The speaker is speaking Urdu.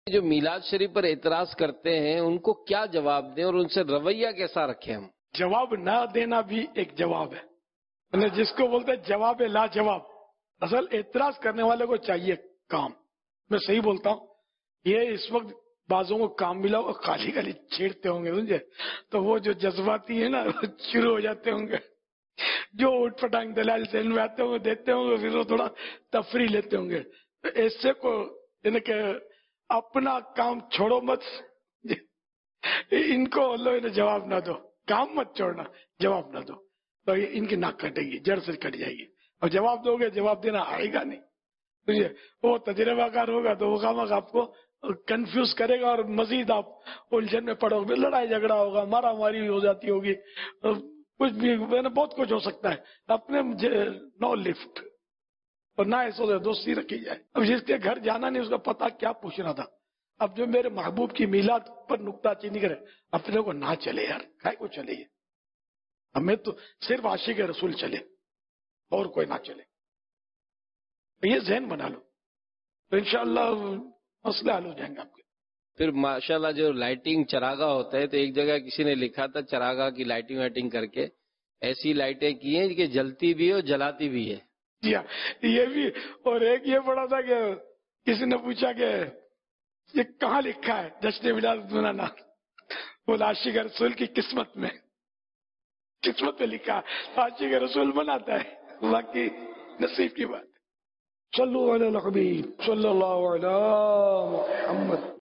جو میلاد شریف پر اعتراض کرتے ہیں ان کو کیا جواب دیں اور ان سے رویہ کیسا رکھیں ہم؟ جواب نہ دینا بھی ایک جواب ہے، یعنی جس کو بولتے ہیں جواب لا جواب. اصل اعتراض کرنے والے کو چاہیے کام. میں صحیح بولتا ہوں. یہ اس وقت بعضوں کو کام ملا وہ خالی خالی چھیڑتے ہوں گے سمجھے، تو وہ جو جذباتی ہیں نا شروع ہو جاتے ہوں گے. جو اٹھ پٹانگ دلال ذہن میں آتے ہوں گے دیتے ہوں گے، پھر وہ تھوڑا تفریح لیتے ہوں گے. تو ایسے کو یعنی کہ اپنا کام چھوڑو مت، ان کو انہیں جواب نہ دو. کام مت چھوڑنا، جواب نہ دو تو ان کی ناک کٹے گی، جڑ سے کٹ جائے گی. اور جواب دو گے جواب دینا آئے گا نہیں. وہ تجربہ کار ہوگا تو وہ کام آپ کو کنفیوز کرے گا اور مزید آپ الجھن میں پڑو گے. لڑائی جھگڑا ہوگا، مارا ماری ہو جاتی ہوگی، کچھ بھی بہت کچھ ہو سکتا ہے. اپنے نو لفٹ اور نہ ایسا دوستی رکھی جائے. اب جس کے گھر جانا نہیں اس کا پتا کیا پوچھنا تھا. اب جو میرے محبوب کی میلاد پر نکتہ چینی کرے اپنے کو نہ چلے یار، کائے کو چلے. ہمیں تو صرف عاشق رسول چلے اور کوئی نہ چلے. یہ ذہن بنا لو تو انشاءاللہ مسئلے حل ہو جائیں گے آپ کے. پھر ماشاءاللہ جو لائٹنگ چراغا ہوتا ہے تو ایک جگہ کسی نے لکھا تھا چراغا کی لائٹنگ وائٹنگ کر کے ایسی لائٹیں کی ہیں کہ جلتی بھی ہے اور جلاتی بھی ہے. جی ہاں یہ بھی. اور ایک یہ پڑا تھا کہ کسی نے پوچھا کہ یہ کہاں لکھا ہے جشن میلاد منانا. وہ عاشق رسول کی قسمت میں لکھا ہے. عاشق رسول مناتا ہے، باقی نصیب کی بات. صلو علی الحبیب صلی اللہ علیہ محمد.